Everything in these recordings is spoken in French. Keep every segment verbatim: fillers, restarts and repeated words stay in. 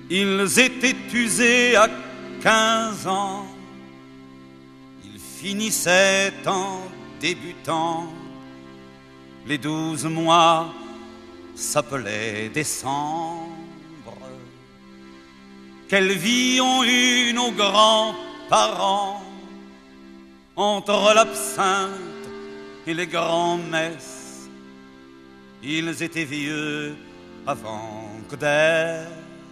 Ils étaient usés à quinze ans, ils finissaient en débutant. Les douze mois s'appelaient décembre. Quelle vie ont eu nos grands-parents entre l'absinthe et les grands-messes. Ils étaient vieux avant que d'être.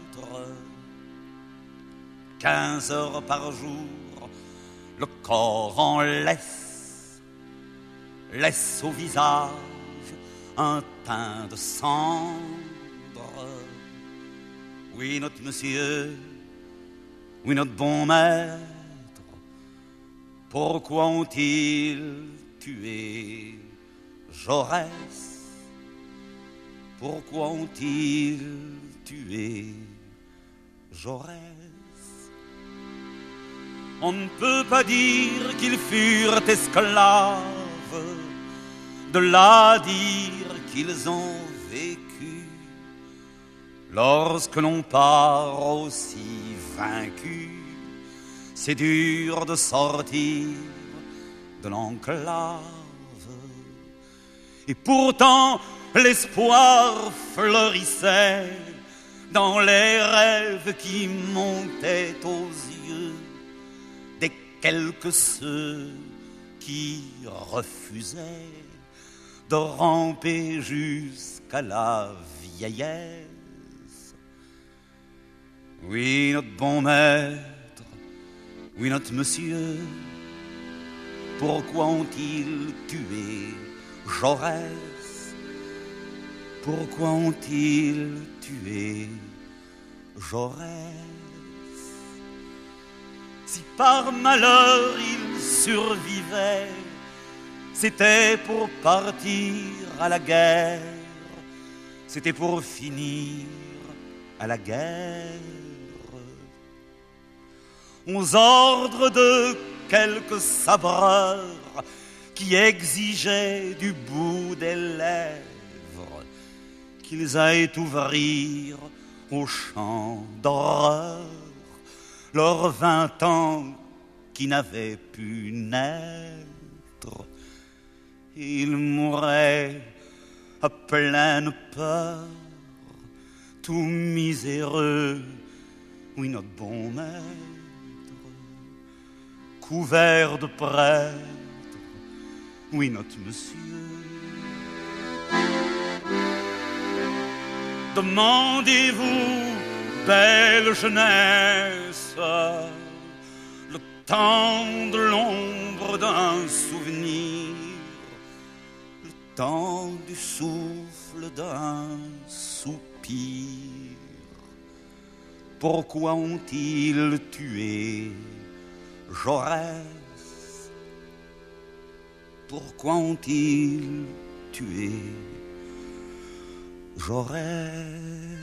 Quinze heures par jour, le corps en laisse, laisse au visage un teint de cendre. Oui, notre monsieur, oui, notre bon maître, pourquoi ont-ils tué Jaurès? Pourquoi ont-ils tué Jaurès? On ne peut pas dire qu'ils furent esclaves, de là dire qu'ils ont vécu. Lorsque l'on part aussi vaincu, c'est dur de sortir de l'enclave. Et pourtant, l'espoir fleurissait dans les rêves qui montaient aux yeux des quelques ceux qui refusaient de ramper jusqu'à la vieillesse. Oui, notre bon maître, oui, notre monsieur, pourquoi ont-ils tué Jaurès? Pourquoi ont-ils tué Jaurès? Si par malheur il survivait, c'était pour partir à la guerre, c'était pour finir à la guerre. Aux ordres de quelques sabreurs qui exigeaient du bout des lèvres qu'ils aillent ouvrir au champ d'horreur leurs vingt ans qui n'avaient pu naître. Ils mouraient à pleine peur, tout miséreux, oui, notre bon maître, couvert de prêtres, oui, notre monsieur. Demandez-vous, belle jeunesse, le temps de l'ombre d'un souvenir, le temps du souffle d'un soupir. Pourquoi ont-ils tué Jaurès? Pourquoi ont-ils tué Jaurès?